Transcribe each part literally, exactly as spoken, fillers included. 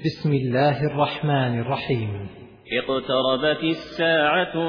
بسم الله الرحمن الرحيم. اقتربت الساعة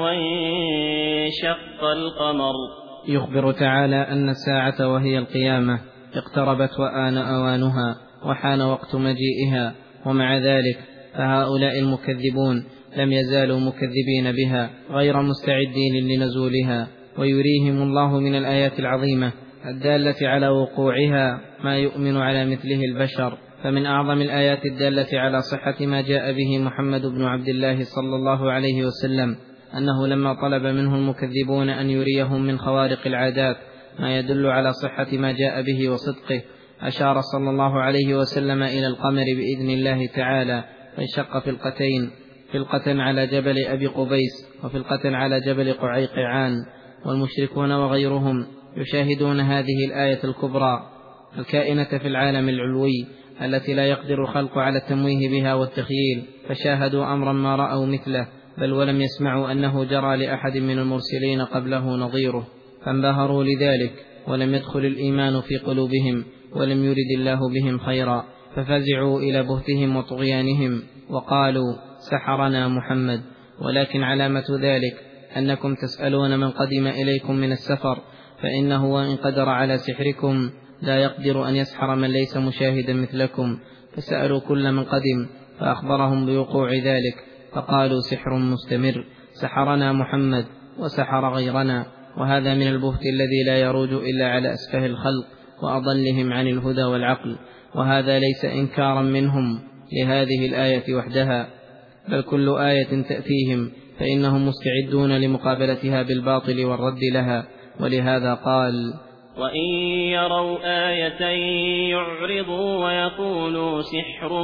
وانشق القمر. يخبر تعالى أن الساعة وهي القيامة اقتربت وآن أوانها وحان وقت مجيئها، ومع ذلك فهؤلاء المكذبون لم يزالوا مكذبين بها غير مستعدين لنزولها، ويريهم الله من الآيات العظيمة الدالة على وقوعها ما يؤمن على مثله البشر. فمن أعظم الآيات الدالة على صحة ما جاء به محمد بن عبد الله صلى الله عليه وسلم أنه لما طلب منه المكذبون أن يريهم من خوارق العادات ما يدل على صحة ما جاء به وصدقه، أشار صلى الله عليه وسلم إلى القمر بإذن الله تعالى، فانشق فلقتين، فلقة على جبل أبي قبيس وفلقة على جبل قعيقعان. والمشركون وغيرهم يشاهدون هذه الآية الكبرى الكائنة في العالم العلوي التي لا يقدر الخلق على التمويه بها والتخييل، فشاهدوا أمرا ما رأوا مثله، بل ولم يسمعوا أنه جرى لأحد من المرسلين قبله نظيره، فانبهروا لذلك ولم يدخل الإيمان في قلوبهم ولم يرد الله بهم خيرا، ففزعوا إلى بهتهم وطغيانهم وقالوا سحرنا محمد. ولكن علامة ذلك أنكم تسألون من قدم إليكم من السفر، فإنه وإن قدر على سحركم لا يقدر أن يسحر من ليس مشاهدا مثلكم. فسألوا كل من قدم فأخبرهم بوقوع ذلك، فقالوا سحر مستمر، سحرنا محمد وسحر غيرنا. وهذا من البهت الذي لا يروج إلا على أسفه الخلق وأضلهم عن الهدى والعقل، وهذا ليس إنكارا منهم لهذه الآية وحدها، بل كل آية تأتيهم فإنهم مستعدون لمقابلتها بالباطل والرد لها. ولهذا قال وإن يروا آية يعرضوا ويقولوا سحر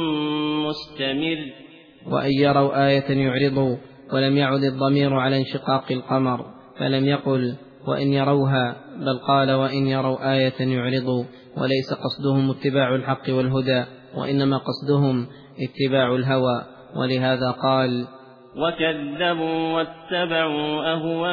مستمر. وإن يروا آية يعرضوا، ولم يعد الضمير على انشقاق القمر، فلم يقل وإن يروها، بل قال وإن يروا آية يعرضوا، وليس قصدهم اتباع الحق والهدى، وإنما قصدهم اتباع الهوى. ولهذا قال وكذبوا واتبعوا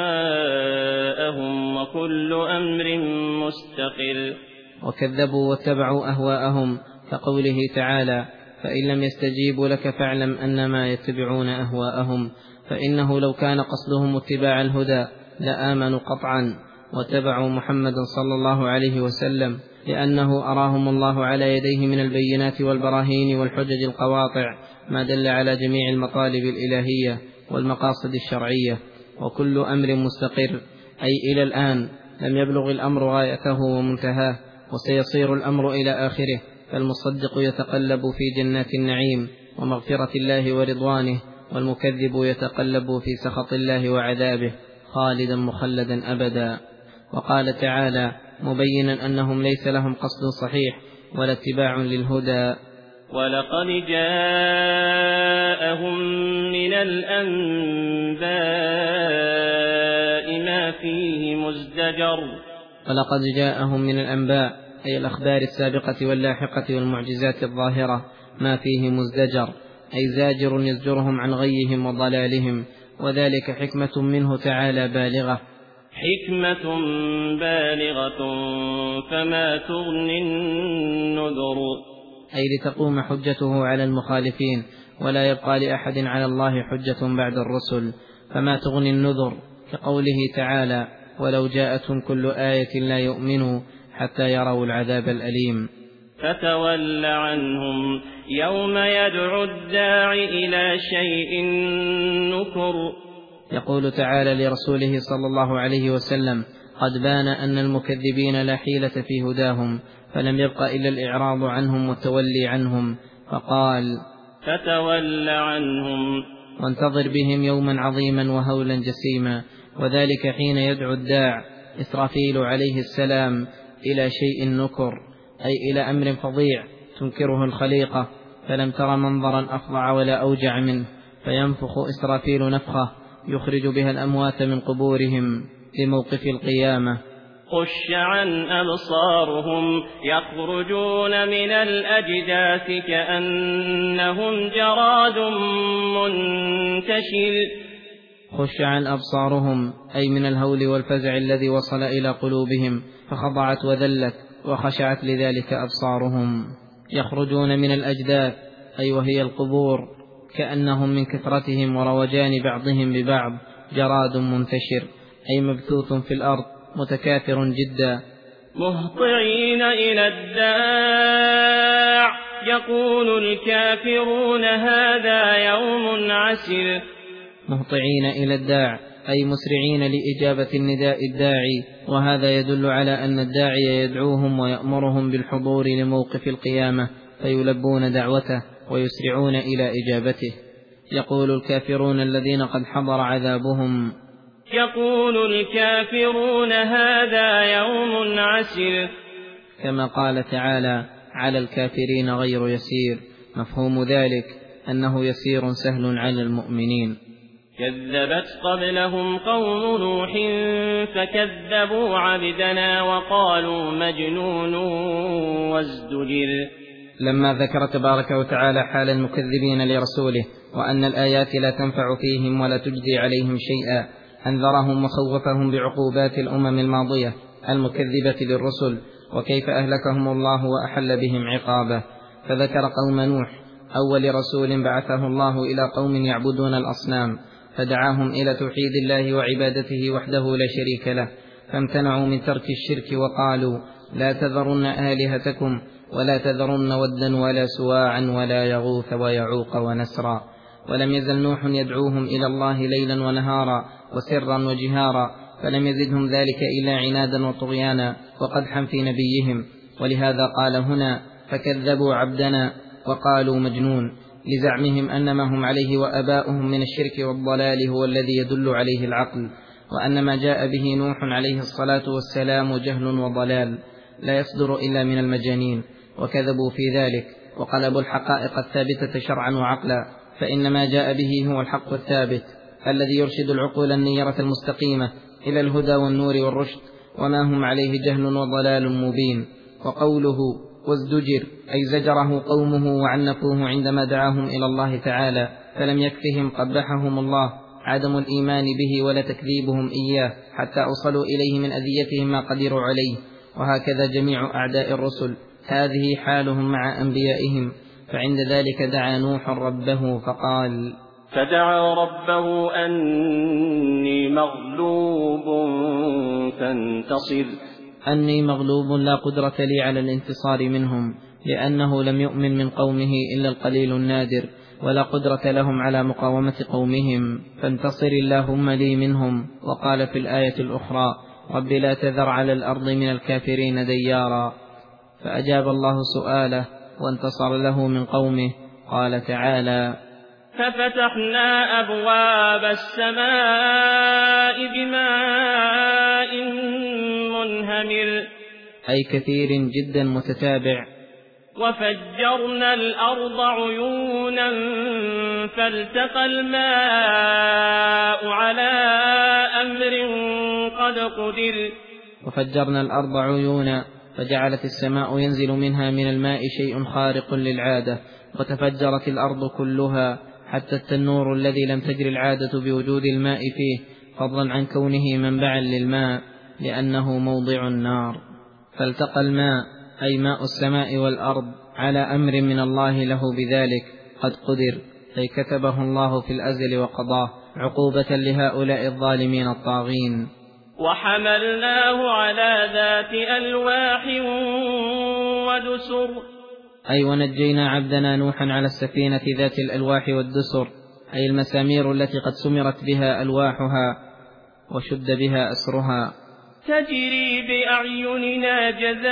أهواءهم وكل أمر مستقر. وكذبوا واتبعوا أهواءهم، كقوله تعالى فإن لم يستجيبوا لك فاعلم أنما يتبعون أهواءهم، فإنه لو كان قصدهم اتباع الهدى لآمنوا قطعا واتبعوا محمدا صلى الله عليه وسلم، لأنه أراهم الله على يديه من البينات والبراهين والحجج القواطع ما دل على جميع المطالب الإلهية والمقاصد الشرعية. وكل أمر مستقر، أي إلى الآن لم يبلغ الأمر غايته ومنتهاه، وسيصير الأمر إلى آخره، فالمصدق يتقلب في جنات النعيم ومغفرة الله ورضوانه، والمكذب يتقلب في سخط الله وعذابه خالدا مخلدا أبدا. وقال تعالى مبينا أنهم ليس لهم قصد صحيح ولا اتباع للهدى ولقد جاءهم من الأنباء ما فيه مزدجر. ولقد جاءهم من الأنباء أي الأخبار السابقة واللاحقة والمعجزات الظاهرة ما فيه مزدجر، أي زاجر يزجرهم عن غيهم وضلالهم، وذلك حكمة منه تعالى بالغة حكمة بالغة فما تغني النذر، أي لتقوم حجته على المخالفين ولا يبقى لأحد على الله حجة بعد الرسل، فما تغني النذر، كقوله تعالى ولو جاءتهم كل آية لا يؤمنوا حتى يروا العذاب الأليم. فتول عنهم يوم يدعو الداعي إلى شيء نكر. يقول تعالى لرسوله صلى الله عليه وسلم قد بان أن المكذبين لا حيلة في هداهم، فلم يبق إلا الإعراض عنهم والتولي عنهم، فقال فتول عنهم وانتظر بهم يوما عظيما وهولا جسيما، وذلك حين يدعو الداع إسرافيل عليه السلام إلى شيء نكر، أي إلى أمر فظيع تنكره الخليقة، فلم تر منظرا أفظع ولا أوجع منه، فينفخ إسرافيل نفخة يخرج بها الأموات من قبورهم لموقف القيامة. خش عن أبصارهم يخرجون من الأجداث كأنهم جراد منتشر. خش عن أبصارهم أي من الهول والفزع الذي وصل إلى قلوبهم فخضعت وذلت وخشعت لذلك أبصارهم. يخرجون من الأجداث أي وهي القبور، كأنهم من كثرتهم وروجان بعضهم ببعض جراد منتشر، أي مبثوث في الأرض متكاثر جدا. مهطعين إلى الداع يقول الكافرون هذا يوم عسر. مهطعين إلى الداع أي مسرعين لإجابة النداء الداعي، وهذا يدل على أن الداعي يدعوهم ويأمرهم بالحضور لموقف القيامة فيلبون دعوته ويسرعون إلى إجابته. يقول الكافرون الذين قد حضر عذابهم يقول الكافرون هذا يوم عسر، كما قال تعالى على الكافرين غير يسير، مفهوم ذلك أنه يسير سهل على المؤمنين. كذبت قبلهم قوم نوح فكذبوا عبدنا وقالوا مجنون وازدجر. لما ذكر تبارك وتعالى حال المكذبين لرسوله وأن الآيات لا تنفع فيهم ولا تجزي عليهم شيئا، أنذرهم وخوفهم بعقوبات الأمم الماضية المكذبة للرسل وكيف أهلكهم الله وأحل بهم عقابه، فذكر قوم نوح أول رسول بعثه الله إلى قوم يعبدون الأصنام، فدعاهم إلى توحيد الله وعبادته وحده لا شريك له، فامتنعوا من ترك الشرك وقالوا لا تذرن آلهتكم ولا تذرن ودا ولا سواعا ولا يغوث ويعوق ونسرا. ولم يزل نوح يدعوهم إلى الله ليلا ونهارا وسرا وجهارا، فلم يزدهم ذلك إلا عنادا وطغيانا وقدحا في نبيهم، ولهذا قال هنا فكذبوا عبدنا وقالوا مجنون، لزعمهم أن ما هم عليه وأباؤهم من الشرك والضلال هو الذي يدل عليه العقل، وأن ما جاء به نوح عليه الصلاة والسلام جهل وضلال لا يصدر إلا من المجانين، وكذبوا في ذلك وقلبوا الحقائق الثابتة شرعا وعقلا، فإن ما جاء به هو الحق الثابت الذي يرشد العقول النيرة المستقيمة إلى الهدى والنور والرشد، وما هم عليه جهل وضلال مبين. وقوله وازدجر أي زجره قومه وعنفوه عندما دعاهم إلى الله تعالى، فلم يكفهم قبحهم الله عدم الإيمان به ولا تكذيبهم إياه حتى أوصلوا إليه من أذيتهم ما قدروا عليه. وهكذا جميع أعداء الرسل هذه حالهم مع أنبيائهم، فعند ذلك دعا نوح ربه فقال فدعا ربه أني مغلوب فانتصر. أني مغلوب لا قدرة لي على الانتصار منهم، لأنه لم يؤمن من قومه إلا القليل النادر، ولا قدرة لهم على مقاومة قومهم، فانتصر اللهم لي منهم. وقال في الآية الأخرى رب لا تذر على الأرض من الكافرين ديارا، فأجاب الله سؤاله وانتصر له من قومه. قال تعالى ففتحنا أبواب السماء بماء منهمر، أي كثير جدا متتابع. وفجرنا الأرض عيونا فالتقى الماء على أمر قد قدر. وفجرنا الأرض عيونا فجعلت السماء ينزل منها من الماء شيء خارق للعادة، وتفجرت الأرض كلها حتى التنور الذي لم تجري العادة بوجود الماء فيه، فضلا عن كونه منبعا للماء لأنه موضع النار. فالتقى الماء أي ماء السماء والأرض على أمر من الله له بذلك قد قدر، أي كتبه الله في الأزل وقضاه عقوبة لهؤلاء الظالمين الطاغين. وحملناه على ذات ألواح ودسر، أي ونجينا عبدنا نوحا على السفينة ذات الألواح والدسر، أي المسامير التي قد سمرت بها ألواحها وشد بها أسرها، تجري بأعيننا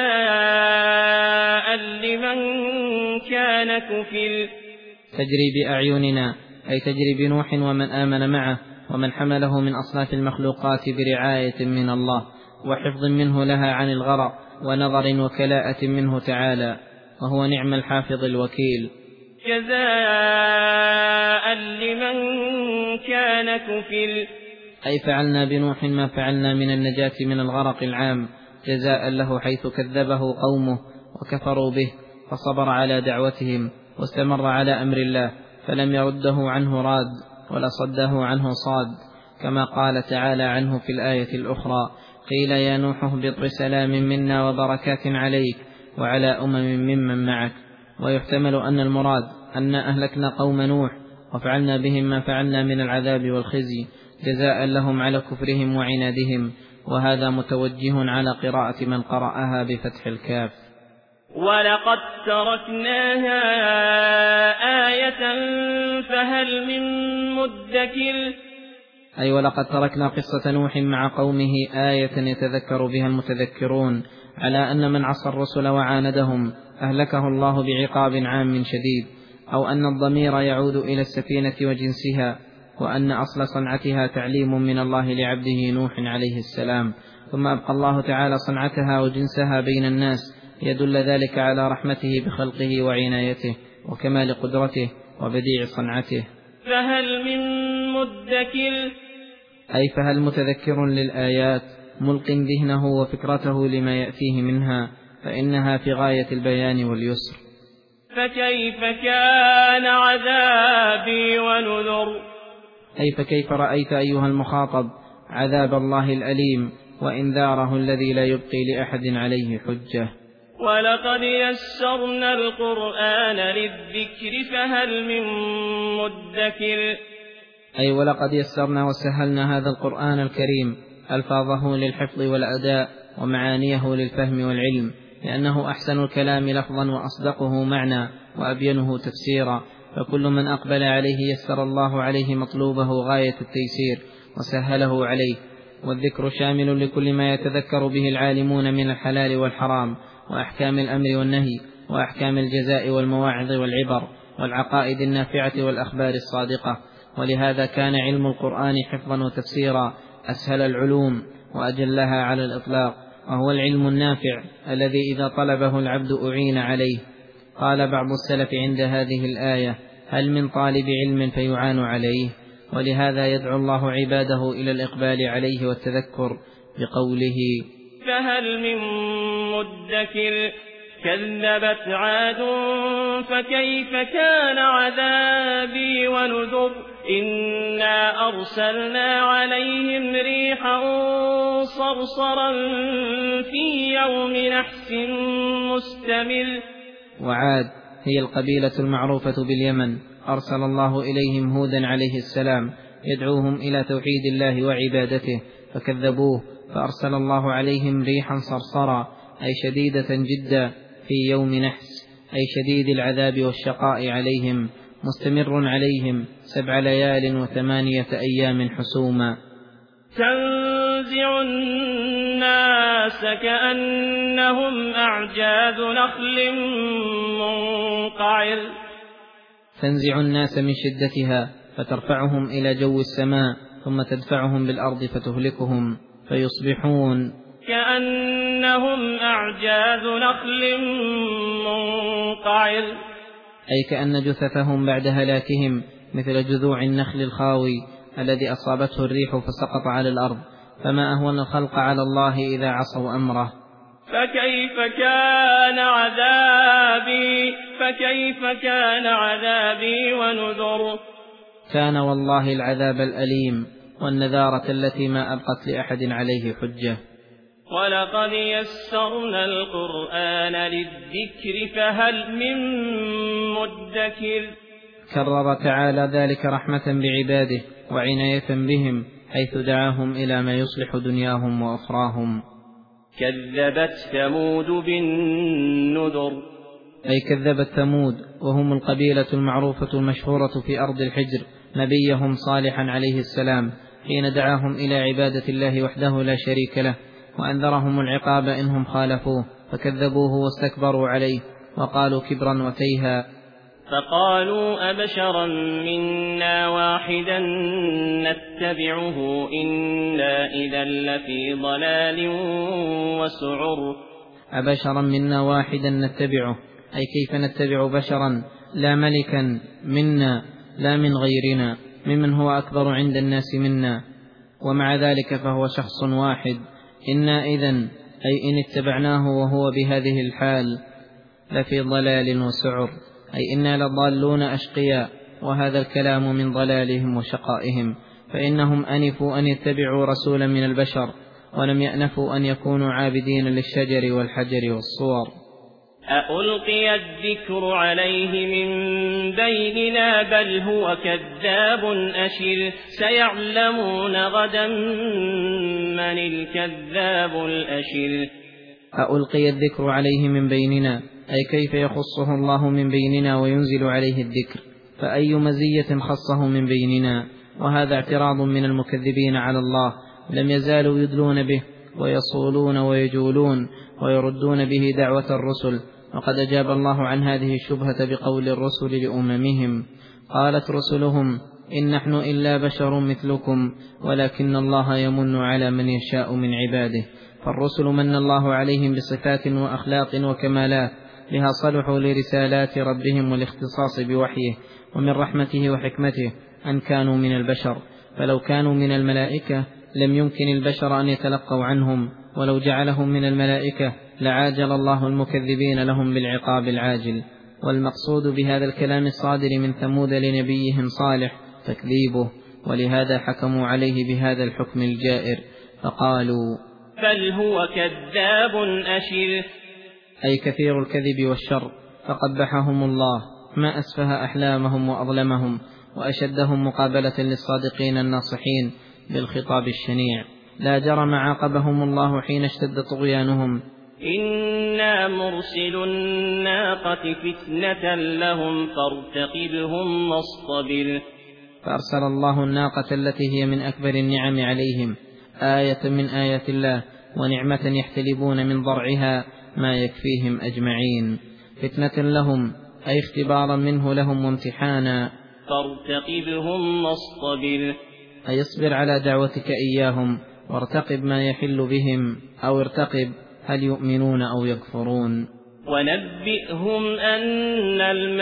جزاء لمن كان كفر. تجري بأعيننا أي تجري بنوح ومن آمن معه ومن حمله من أصناف المخلوقات برعاية من الله وحفظ منه لها عن الغرق ونظر وكلاءة منه تعالى، وهو نعم الحافظ الوكيل. جزاء لمن كان كفر، أي فعلنا بنوح ما فعلنا من النجاة من الغرق العام جزاء له، حيث كذبه قومه وكفروا به فصبر على دعوتهم واستمر على أمر الله، فلم يرده عنه راد ولا صده عنه صاد، كما قال تعالى عنه في الآية الأخرى قيل يا نوح اهبط بسلام منا وبركات عليك وعلى أمم ممن معك. ويحتمل أن المراد أن أهلكنا قوم نوح وفعلنا بهم ما فعلنا من العذاب والخزي جزاء لهم على كفرهم وعنادهم، وهذا متوجه على قراءة من قرأها بفتح الكاف. ولقد تركناها آية فهل من مدكر. أي ولقد تركنا قصة نوح مع قومه آية يتذكر بها المتذكرون على أن من عصى الرسل وعاندهم أهلكه الله بعقاب عام شديد، أو أن الضمير يعود إلى السفينة وجنسها، وأن أصل صنعتها تعليم من الله لعبده نوح عليه السلام، ثم أبقى الله تعالى صنعتها وجنسها بين الناس يدل ذلك على رحمته بخلقه وعنايته وكمال قدرته وبديع صنعته. فهل من مدكر، أي فهل متذكر للآيات ملق ذهنه وفكرته لما يأتيه منها، فإنها في غاية البيان واليسر. فكيف كان عذابي ونذر. أي فكيف رأيت أيها المخاطب عذاب الله الأليم وإنذاره الذي لا يبقي لأحد عليه حجة. ولقد يسرنا القرآن للذكر فهل من مدكر. أي ولقد يسرنا وسهلنا هذا القرآن الكريم ألفاظه للحفظ والأداء ومعانيه للفهم والعلم، لأنه أحسن الكلام لفظا وأصدقه معنى وأبينه تفسيرا، فكل من أقبل عليه يسر الله عليه مطلوبه غاية التيسير وسهله عليه. والذكر شامل لكل ما يتذكر به العالمون من الحلال والحرام وأحكام الأمر والنهي وأحكام الجزاء والمواعظ والعبر والعقائد النافعة والأخبار الصادقة. ولهذا كان علم القرآن حفظا وتفسيرا أسهل العلوم وأجلها على الإطلاق، وهو العلم النافع الذي إذا طلبه العبد أعين عليه. قال بعض السلف عند هذه الآية: هل من طالب علم فيعان عليه؟ ولهذا يدعو الله عباده إلى الإقبال عليه والتذكر بقوله: فهل من مدكر. كذبت عاد فكيف كان عذابي ونذر. إنا أرسلنا عليهم ريحا صرصرا في يوم نحس مستمر. وعاد هي القبيلة المعروفة باليمن، أرسل الله إليهم هودا عليه السلام يدعوهم إلى توحيد الله وعبادته، فكذبوه فأرسل الله عليهم ريحا صرصرا أي شديدة جدا في يوم نحس، أي شديد العذاب والشقاء عليهم، مستمر عليهم سبع ليال وثمانية أيام حسوما. تنزع الناس كأنهم أعجاز نخل منقعر. تنزع الناس من شدتها فترفعهم إلى جو السماء، ثم تدفعهم بالأرض فتهلكهم فيصبحون كأنهم أعجاز نخل منقعر، أي كأن جثثهم بعد هلاكهم مثل جذوع النخل الخاوي الذي أصابته الريح فسقط على الأرض. فما أهون الخلق على الله إذا عصوا أمره. فكيف كان عذابي فكيف كان عذابي ونذر. كان والله العذاب الأليم والنذارة التي ما أبقت لأحد عليه حجة. ولقد يسرنا القرآن للذكر فهل من مدكر. كرر تعالى ذلك رحمة بعباده وعناية بهم، حيث دعاهم إلى ما يصلح دنياهم وأخراهم. كذبت ثمود بالنذر، أي كذبت ثمود وهم القبيلة المعروفة المشهورة في أرض الحجر نبيهم صالحا عليه السلام، حين دعاهم إلى عبادة الله وحده لا شريك له، وأنذرهم العقاب إنهم خالفوه فكذبوه واستكبروا عليه وقالوا كبرا وتيها. فقالوا أبشرا منا واحدا نتبعه إنا إذا لفي ضلال وسعر. أبشرا منا واحدا نتبعه، أي كيف نتبع بشرا لا ملكا منا لا من غيرنا ممن هو أكبر عند الناس منا، ومع ذلك فهو شخص واحد. إنا إذن أي إن اتبعناه وهو بهذه الحال لفي ضلال وسعر، أي إنا لضالون أشقياء، وهذا الكلام من ضلالهم وشقائهم، فإنهم أنفوا أن يتبعوا رسولا من البشر ولم يأنفوا أن يكونوا عابدين للشجر والحجر والصور. أألقي الذكر عليه من بيننا بل هو كذاب أشر سيعلمون غدا من الكذاب الأشر. أألقي الذكر عليه من بيننا أي كيف يخصه الله من بيننا وينزل عليه الذكر، فأي مزية خصه من بيننا؟ وهذا اعتراض من المكذبين على الله، لم يزالوا يدلون به ويصولون ويجولون ويردون به دعوة الرسل. وقد أجاب الله عن هذه الشبهة بقول الرسل لأممهم: قالت رسلهم إن نحن إلا بشر مثلكم ولكن الله يمن على من يشاء من عباده. فالرسل من الله عليهم بصفات وأخلاق وكمالات لها صلحوا لرسالات ربهم والاختصاص بوحيه، ومن رحمته وحكمته أن كانوا من البشر، فلو كانوا من الملائكة لم يمكن البشر أن يتلقوا عنهم، ولو جعلهم من الملائكة لعاجل الله المكذبين لهم بالعقاب العاجل. والمقصود بهذا الكلام الصادر من ثمود لنبيهم صالح تكذيبه، ولهذا حكموا عليه بهذا الحكم الجائر فقالوا: بل هو كذاب أشر، أي كثير الكذب والشر، فقبحهم الله، ما أسفه أحلامهم وأظلمهم وأشدهم مقابلة للصادقين الناصحين بالخطاب الشنيع. لا جرم عاقبهم الله حين اشتد طغيانهم: إنا مرسل الناقة فتنة لهم فارتقبهم واصطبر. فأرسل الله الناقة التي هي من أكبر النعم عليهم، آية من آيات الله ونعمة يحتلبون من ضرعها ما يكفيهم أجمعين، فتنة لهم أي اختبارا منه لهم وامتحانا. فارتقبهم واصطبر، أي اصبر على دعوتك إياهم وارتقب ما يحل بهم، أو ارتقب هل يؤمنون أو يكفرون. ونبئهم أن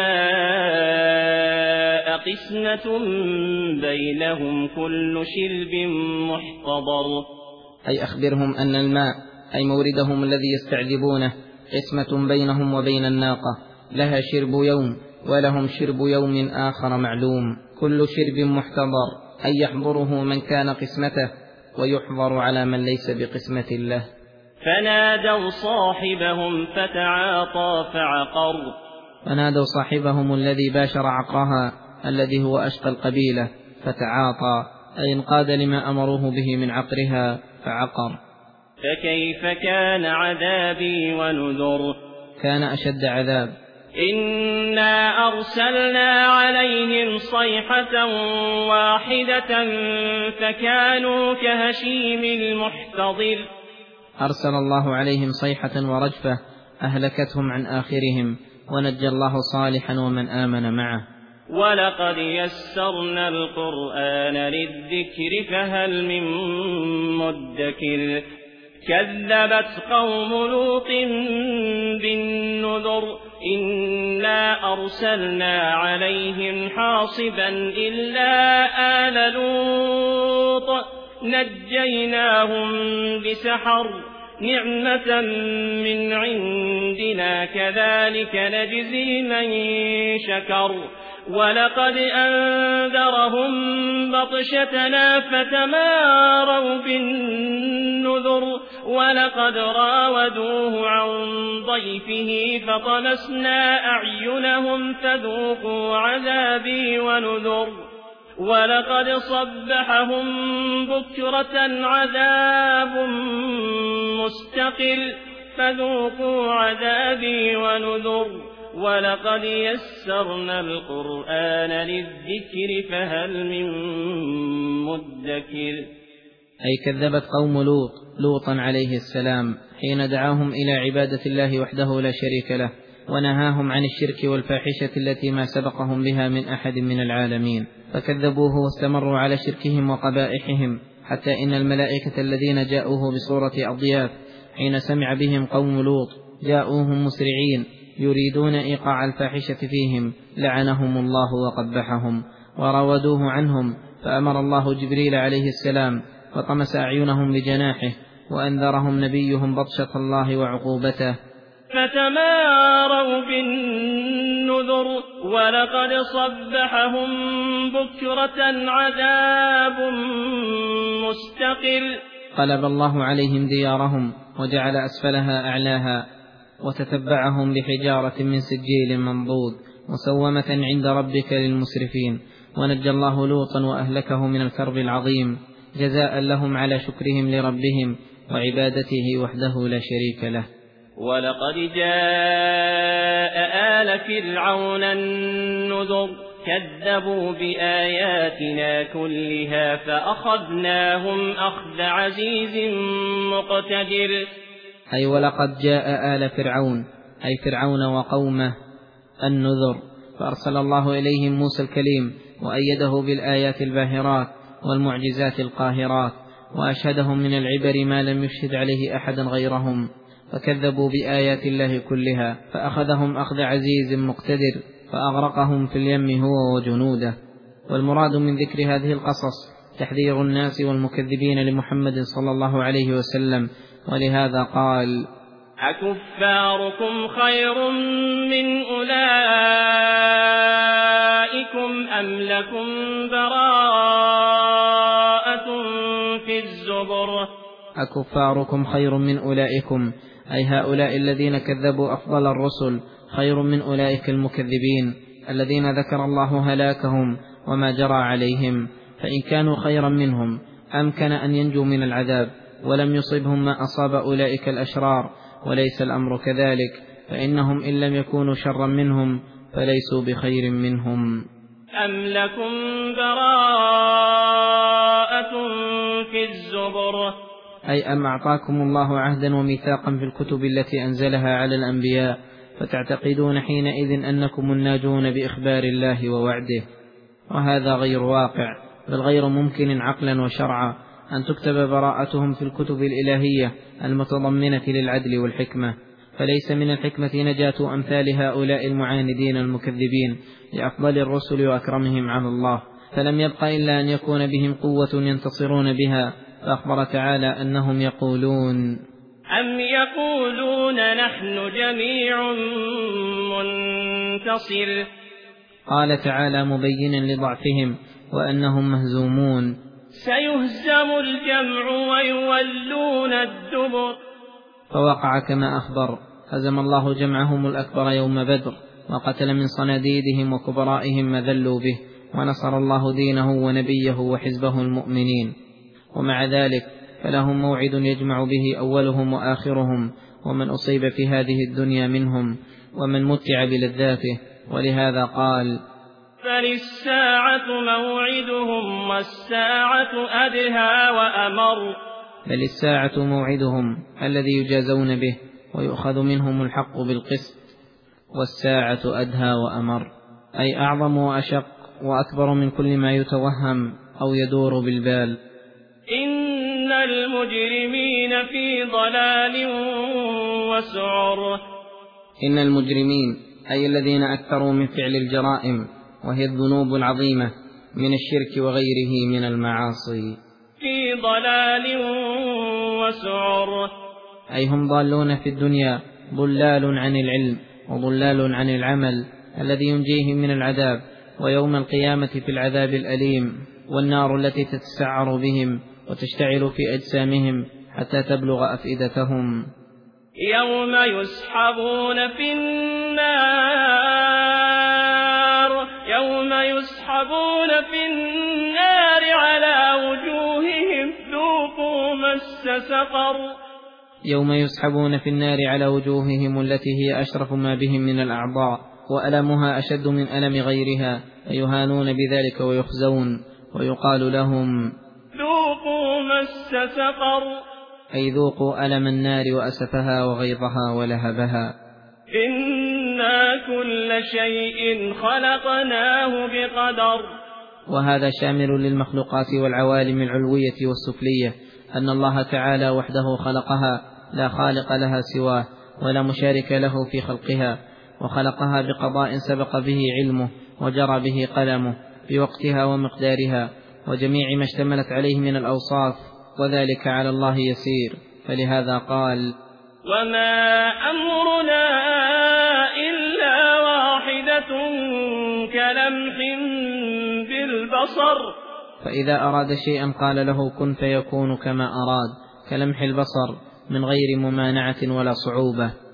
الماء قسمة بينهم كل شرب محتضر. أي أخبرهم أن الماء أي موردهم الذي يستعذبونه قسمة بينهم وبين الناقة، لها شرب يوم ولهم شرب يوم آخر معلوم، كل شرب محتضر أي يحضره من كان قسمته ويحضر على من ليس بقسمة الله. فنادوا صاحبهم فتعاطى فعقر. فنادوا صاحبهم الذي باشر عقرها الذي هو أشقى القبيلة فتعاطى أي انقاد لما أمروه به من عقرها فعقر. فكيف كان عذابي ونذر. كان أشد عذاب. إنا أرسلنا عليهم صيحة واحدة فكانوا كهشيم المحتضر. أرسل الله عليهم صيحة ورجفة أهلكتهم عن آخرهم، ونجى الله صالحا ومن آمن معه. ولقد يسرنا القرآن للذكر فهل من مدكر. كذبت قوم لوط بالنذر. إنا أرسلنا عليهم حاصبا إلا آل لوط نجيناهم بسحر نعمة من عندنا كذلك نجزي من شكر. ولقد أنذرهم بطشتنا فتماروا بالنذر. ولقد راودوه عن ضيفه فطمسنا أعينهم فذوقوا عذابي ونذر. ولقد صبحهم بكرة عذاب مستقل فذوقوا عذابي ونذر. ولقد يسرنا القرآن للذكر فهل من مدكر. أي كذبت قوم لوط لوطا عليه السلام حين دعاهم إلى عبادة الله وحده لا شريك له، ونهاهم عن الشرك والفاحشة التي ما سبقهم بها من أحد من العالمين، فكذبوه واستمروا على شركهم وقبائحهم، حتى إن الملائكة الذين جاءوه بصورة أضياف حين سمع بهم قوم لوط جاءوهم مسرعين يريدون إيقاع الفاحشة فيهم، لعنهم الله وقبحهم وراودوه عنهم، فأمر الله جبريل عليه السلام فطمس أعينهم بجناحه، وأنذرهم نبيهم بطشة الله وعقوبته فتماروا بالنذر. ولقد صبحهم بكرة عذاب مستقل. قلب الله عليهم ديارهم وجعل أسفلها أعلاها، وتتبعهم بحجارة من سجيل منضود مسومة عند ربك للمسرفين. ونجى الله لوطا وأهلكه من الكرب العظيم جزاء لهم على شكرهم لربهم وعبادته وحده لا شريك له. ولقد جاء آل فرعون النذر كذبوا بآياتنا كلها فأخذناهم أخذ عزيز مقتدر. أي ولقد جاء آل فرعون أي فرعون وقومه النذر، فأرسل الله إليهم موسى الكليم وأيده بالآيات الباهرات والمعجزات القاهرات، وأشهدهم من العبر ما لم يشهد عليه أحدا غيرهم، فكذبوا بآيات الله كلها فأخذهم أخذ عزيز مقتدر فأغرقهم في اليم هو وجنوده. والمراد من ذكر هذه القصص تحذير الناس والمكذبين لمحمد صلى الله عليه وسلم، ولهذا قال: أكفاركم خير من أولئكم أم لكم براءة في الزبر. أكفاركم خير من أولئكم أي هؤلاء الذين كذبوا أفضل الرسل خير من أولئك المكذبين الذين ذكر الله هلاكهم وما جرى عليهم، فإن كانوا خيرا منهم أمكن أن ينجوا من العذاب ولم يصبهم ما أصاب أولئك الأشرار، وليس الأمر كذلك، فإنهم إن لم يكونوا شرا منهم فليسوا بخير منهم. أم لكم براءة في الزبر أي أم أعطاكم الله عهدا وميثاقا في الكتب التي أنزلها على الأنبياء فتعتقدون حينئذ أنكم الناجون بإخبار الله ووعده، وهذا غير واقع، بل غير ممكن عقلا وشرعا أن تكتب براءتهم في الكتب الإلهية المتضمنة للعدل والحكمة، فليس من الحكمة نجاة أمثال هؤلاء المعاندين المكذبين لأفضل الرسل وأكرمهم على الله، فلم يبق إلا أن يكون بهم قوة ينتصرون بها، فأخبر تعالى أنهم يقولون: أم يقولون نحن جميع منتصر. قال تعالى مبينا لضعفهم وأنهم مهزومون: سيهزم الجمع ويولون الدبر. فوقع كما أخبر، هزم الله جمعهم الأكبر يوم بدر، وقتل من صناديدهم وكبرائهم ما ذلوا به، ونصر الله دينه ونبيه وحزبه المؤمنين. ومع ذلك فلهم موعد يجمع به أولهم وآخرهم، ومن أصيب في هذه الدنيا منهم، ومن متع بلذاته، ولهذا قال: فللساعة موعدهم والساعة أدهى وأمر. بل الساعة موعدهم الذي يجازون به ويؤخذ منهم الحق بالقسط، والساعة أدهى وأمر أي أعظم وأشق وأكبر من كل ما يتوهم أو يدور بالبال. إن المجرمين في ضلال وسعر. إن المجرمين أي الذين أكثروا من فعل الجرائم وهي الذنوب العظيمة من الشرك وغيره من المعاصي، في ضلال وسعر أي هم ضالون في الدنيا، ضلال عن العلم وضلال عن العمل الذي ينجيهم من العذاب، ويوم القيامة في العذاب الأليم، والنار التي تتسعر بهم وتشتعل في أجسامهم حتى تبلغ أفئدتهم. يوم يسحبون في النار يوم يسحبون في النار على وجوههم ذوقوا مس سقر. يوم يسحبون في النار على وجوههم التي هي أشرف ما بهم من الأعضاء، وألمها أشد من ألم غيرها، فيهانون بذلك ويخزون، ويقال لهم: ذوقوا مس سقر. أي ذوقوا ألم النار وأسفها وغيظها ولهبها. إنا كل شيء خلقناه بقدر. وهذا شامل للمخلوقات والعوالم العلوية والسفلية، أن الله تعالى وحده خلقها لا خالق لها سواه ولا مشارك له في خلقها، وخلقها بقضاء سبق به علمه وجرى به قلمه في وقتها ومقدارها وجميع ما اشتملت عليه من الأوصاف، وذلك على الله يسير، فلهذا قال: وما أمرنا إلا واحدة كلمح بالبصر. فإذا أراد شيئا قال له كن فيكون كما أراد، كلمح البصر من غير ممانعة ولا صعوبة.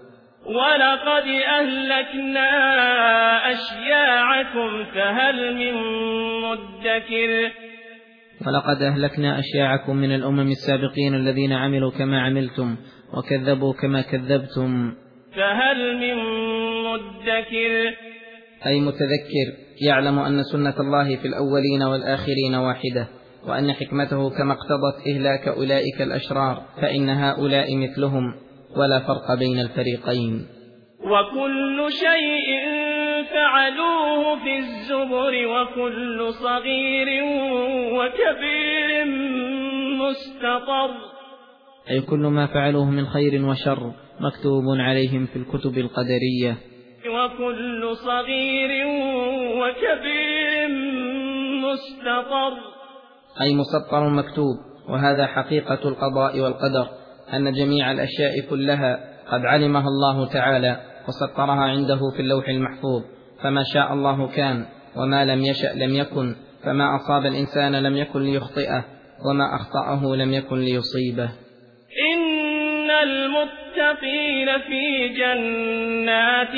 ولقد أهلكنا أشياعكم فهل من مدكر ولقد أهلكنا أشياعكم من الأمم السابقين الذين عملوا كما عملتم وكذبوا كما كذبتم فهل من مدكر أي متذكر يعلم أن سنة الله في الأولين والآخرين واحدة، وأن حكمته كما اقتضت إهلاك أولئك الأشرار فإن هؤلاء مثلهم ولا فرق بين الفريقين. وكل شيء فعلوه في الزبر وكل صغير وكبير مستطر أي كل ما فعلوه من خير وشر مكتوب عليهم في الكتب القدرية. وكل صغير وكبير مستطر أي مسطر مكتوب. وهذا حقيقة القضاء والقدر، أن جميع الأشياء كلها قد علمها الله تعالى وسطرها عنده في اللوح المحفوظ، فما شاء الله كان وما لم يشأ لم يكن، فما أصاب الإنسان لم يكن ليخطئه وما أخطأه لم يكن ليصيبه. إن المتقين في جنات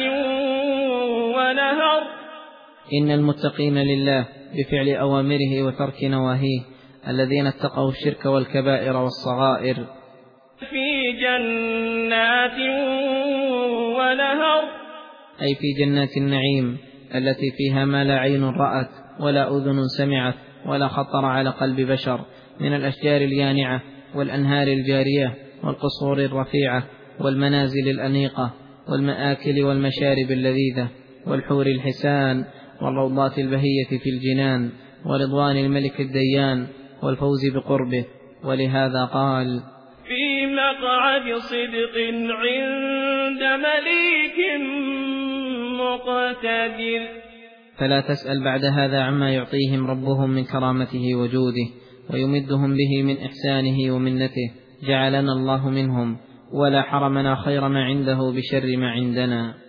ونهر إن المتقين لله بفعل أوامره وترك نواهيه، الذين اتقوا الشرك والكبائر والصغائر، في جنات ونهر أي في جنات النعيم التي فيها ما لا عين رأت ولا أذن سمعت ولا خطر على قلب بشر، من الأشجار اليانعة والأنهار الجارية والقصور الرفيعة والمنازل الأنيقة والمآكل والمشارب اللذيذة والحور الحسان والروضات البهية في الجنان ورضوان الملك الديان والفوز بقربه. ولهذا قال: في مقعد صدق عند مليك مقتدر. فلا تسأل بعد هذا عما يعطيهم ربهم من كرامته وجوده ويمدهم به من إحسانه ومنته، جعلنا الله منهم ولا حرمنا خير ما عنده بشر ما عندنا.